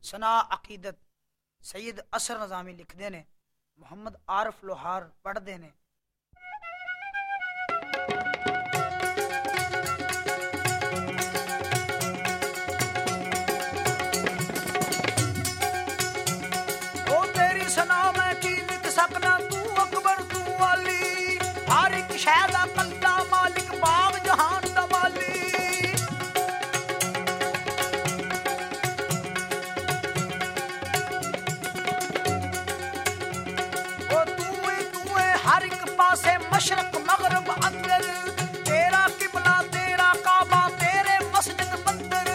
सना अकीदत सैयद असर नज़ामी लिखते ने, मुहम्मद आरिफ लोहार पढ़ते ने। ओ तेरी सना मैं की लिख सकना, तू अकबर तू वाली, हर एक शै दा कल्ला मालिक, बाग जहान दा वाली। हर एक पासे मशरक मगरब अंदर, तेरा किबला तेरा काबा तेरे मस्जिद मंदिर।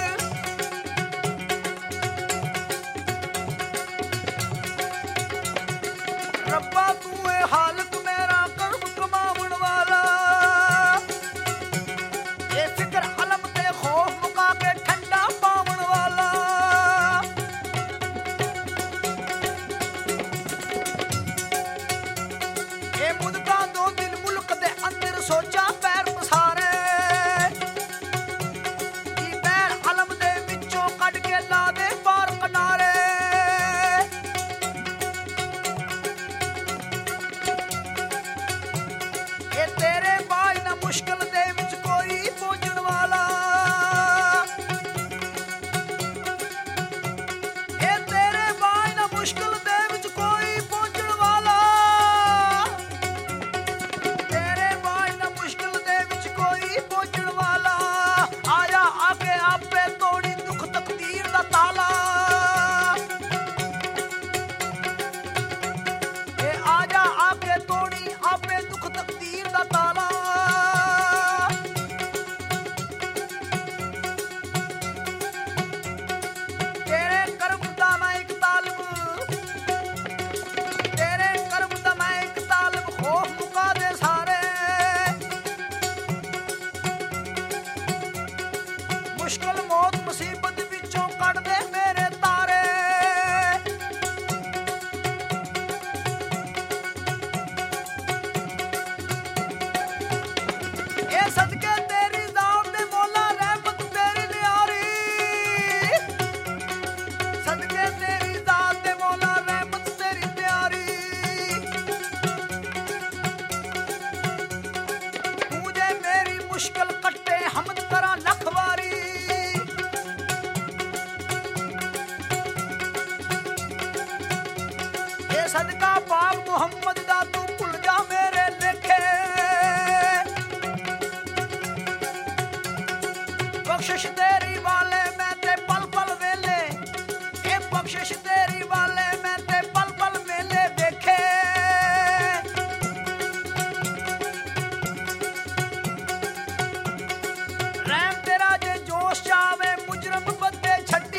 रब्बा तू है हालत मेरा कर्म कमावन वाला, ये फिक्र अलम ते खौफ मुका के ठंडा पावन वाला। मुदता दो दिन मुल्क दे अंदर सोचा पैर पसारे, की पैर अलम दे विचों कट के ला दे पार किनारे। ये तेरे बाज ना मुश्किल दे विच कोई पहुंचण वाला, ये तेरे बाज ना मुश्किल दे विच कोई पहुंचण वाला। पहुंचण वाला आया आके आपे तोड़ी दुख तकदीर दा ताला। ए आजा आके तोड़ी आपे दुख तकदीर दा ताला। तेरे कर्म दा मैं एक तालिब, तेरे कर्म दा मैं एक तालिब, खौफ मुका दे सारे। मुश्किल मौत मुसीबत विचों कट दे मेरे तारे। ए सदके तेरी दात दे मौला रहमत तेरी न्यारी, सदके तेरी दात दे मौला रहमत तेरी प्यारी। मुझे मेरी मुश्किल कट्टे हमद करा लखवारी। सदका पाक मुहम्मद दा तू भुल जा मेरे लेखे, बख्शिश तेरी वाले मैं ते पल पल वेले, ए बख्शिश तेरी वाले मैं ते पल पल वेले देखे। रहम तेरा जे जोश चावे मुजरम बंदे छड्डी,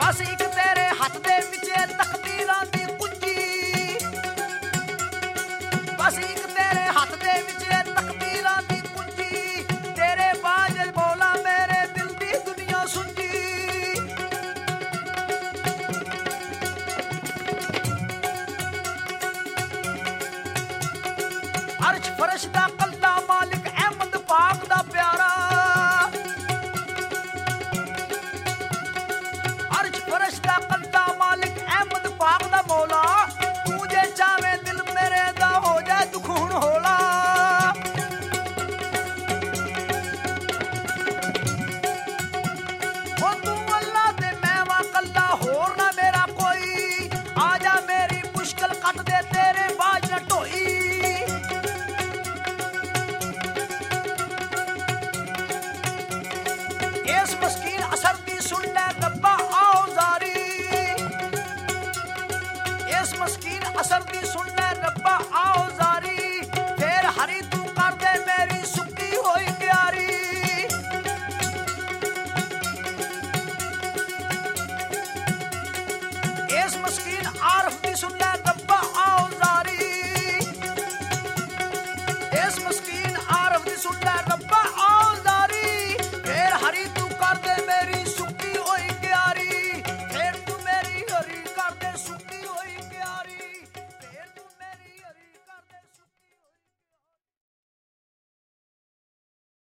ਬਸ ਇੱਕ ਤੇਰੇ ਹੱਥ ਦੇ ਵਿੱਚ ਏ ਤਕਦੀਰਾਂ ਦੀ ਕੁੰਜੀ, ਬਸ ਇੱਕ ਤੇਰੇ ਹੱਥ ਦੇ ਵਿੱਚ ਏ ਤਕਦੀਰਾਂ ਦੀ ਕੁੰਜੀ, ਤੇਰੇ ਬਾਝ ਮੌਲਾ ਮੇਰੇ ਦਿਲ ਦੀ ਦੁਨੀਆ ਸੁੰਜੀ। ਅਰਸ਼ ਫਰਸ਼ ਦਾ